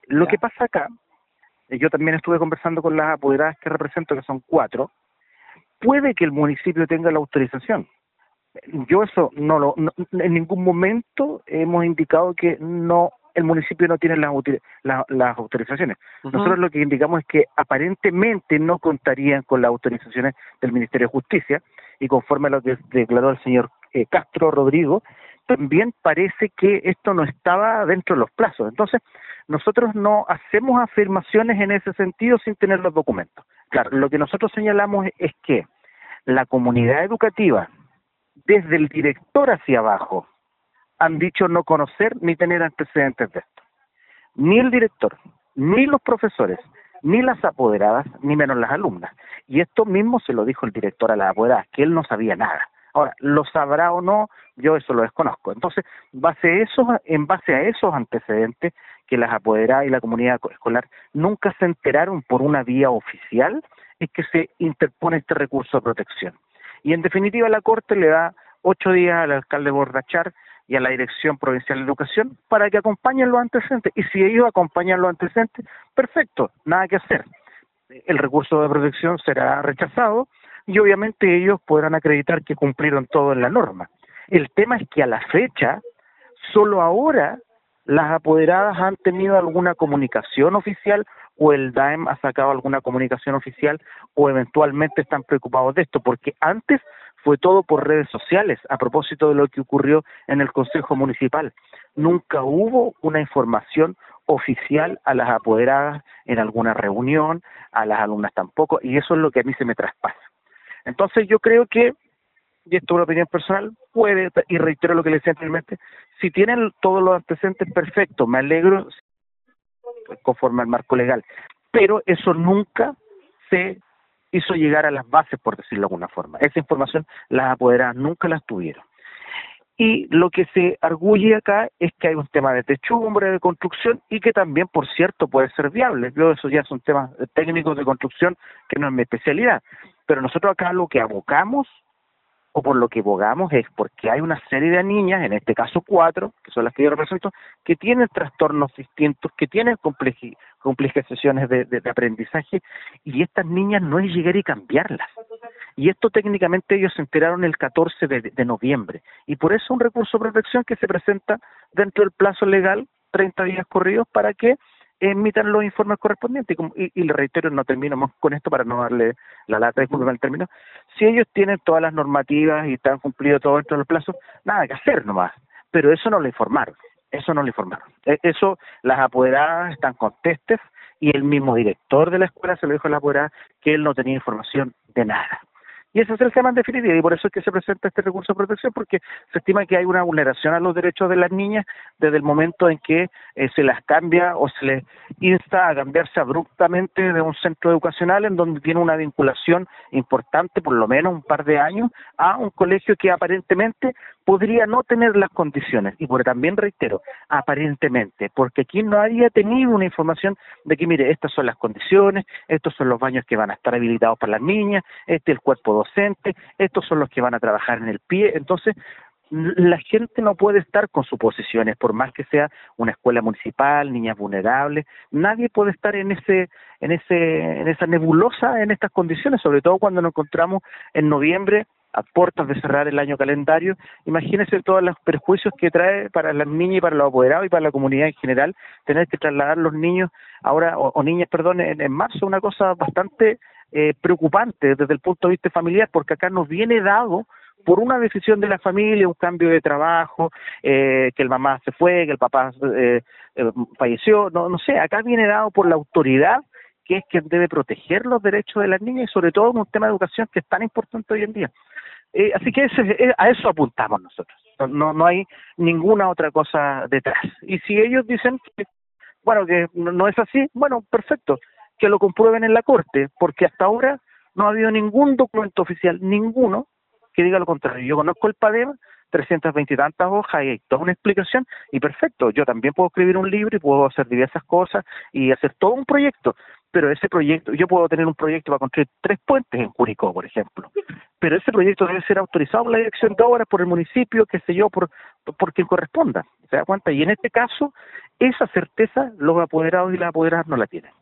Lo ¿Ya? que pasa acá, yo también estuve conversando con las apoderadas que represento, que son 4, puede que el municipio tenga la autorización. Yo eso en ningún momento hemos indicado que no, el municipio no tiene las autorizaciones. Ujú. Nosotros lo que indicamos es que aparentemente no contarían con las autorizaciones del Ministerio de Justicia, y conforme a lo que declaró el señor Castro Rodrigo, también parece que esto no estaba dentro de los plazos. Entonces, nosotros no hacemos afirmaciones en ese sentido sin tener los documentos. Claro, lo que nosotros señalamos es que la comunidad educativa, desde el director hacia abajo, han dicho no conocer ni tener antecedentes de esto. Ni el director, ni los profesores, ni las apoderadas, ni menos las alumnas. Y esto mismo se lo dijo el director a las apoderadas, que él no sabía nada. Ahora, ¿lo sabrá o no? Yo eso lo desconozco. Entonces, en base a esos antecedentes, que las apoderadas y la comunidad escolar nunca se enteraron por una vía oficial, es que se interpone este recurso de protección. Y en definitiva la Corte le da 8 días al alcalde Bordachar y a la Dirección Provincial de Educación para que acompañen los antecedentes. Y si ellos acompañan los antecedentes, perfecto, nada que hacer. El recurso de protección será rechazado y obviamente ellos podrán acreditar que cumplieron todo en la norma. El tema es que a la fecha, solo ahora las apoderadas han tenido alguna comunicación oficial, o el DAEM ha sacado alguna comunicación oficial, o eventualmente están preocupados de esto, porque antes fue todo por redes sociales a propósito de lo que ocurrió en el Consejo Municipal. Nunca hubo una información oficial a las apoderadas en alguna reunión, a las alumnas tampoco, y eso es lo que a mí se me traspasa. Entonces yo creo que, y esto es una opinión personal, puede, y reitero lo que le decía anteriormente, si tienen todos los antecedentes, perfecto, me alegro, conforme al marco legal, pero eso nunca se hizo llegar a las bases, por decirlo de alguna forma. Esa información las apoderadas nunca las tuvieron. Y lo que se arguye acá es que hay un tema de techumbre, de construcción, y que también, por cierto, puede ser viable. Yo, eso ya son temas técnicos de construcción, que no es mi especialidad. Pero nosotros acá lo que abocamos, o por lo que abogamos, es porque hay una serie de niñas, en este caso 4, que son las que yo represento, que tienen trastornos distintos, que tienen complicaciones de aprendizaje, y estas niñas no es llegar y cambiarlas. Y esto técnicamente ellos se enteraron el 14 de noviembre, y por eso un recurso de protección que se presenta dentro del plazo legal, 30 días corridos, para que emitan los informes correspondientes. Y le reitero, no termino más con esto para no darle la lata, disculpen el término. Si ellos tienen todas las normativas y están cumplido todo dentro del plazo, nada que hacer nomás. Pero eso no lo informaron. Eso no lo informaron. Eso, las apoderadas están contestes, y el mismo director de la escuela se lo dijo a la apoderada que él no tenía información de nada. Y ese es el tema en definitiva, y por eso es que se presenta este recurso de protección, porque se estima que hay una vulneración a los derechos de las niñas desde el momento en que se las cambia o se les insta a cambiarse abruptamente de un centro educacional en donde tiene una vinculación importante, por lo menos un par de años, a un colegio que aparentemente podría no tener las condiciones. Y por también reitero, aparentemente, porque aquí no había tenido una información de que, mire, estas son las condiciones, estos son los baños que van a estar habilitados para las niñas, este es el cuerpo docente, estos son los que van a trabajar en el pie. Entonces, la gente no puede estar con suposiciones, por más que sea una escuela municipal, niñas vulnerables, nadie puede estar en esa nebulosa, en estas condiciones, sobre todo cuando nos encontramos en noviembre, a puertas de cerrar el año calendario. Imagínense todos los perjuicios que trae para las niñas y para los apoderados y para la comunidad en general, tener que trasladar los niños ahora, o niñas, perdón, en marzo, una cosa bastante preocupante desde el punto de vista familiar, porque acá nos viene dado por una decisión de la familia, un cambio de trabajo, que el mamá se fue, que el papá falleció, no sé, acá viene dado por la autoridad, que es quien debe proteger los derechos de las niñas, y sobre todo en un tema de educación que es tan importante hoy en día. Así que a eso apuntamos nosotros, no hay ninguna otra cosa detrás. Y si ellos dicen que, bueno, que no es así, bueno, perfecto, que lo comprueben en la Corte, porque hasta ahora no ha habido ningún documento oficial, ninguno, que diga lo contrario. Yo conozco el PADEM, 320 y tantas hojas, y hay toda una explicación, y perfecto, yo también puedo escribir un libro y puedo hacer diversas cosas y hacer todo un proyecto, pero ese proyecto, yo puedo tener un proyecto para construir 3 puentes en Curicó, por ejemplo, pero ese proyecto debe ser autorizado por la dirección de obras, por el municipio, qué sé yo, por quien corresponda, ¿se da cuenta? Y en este caso, esa certeza los apoderados y las apoderadas no la tienen.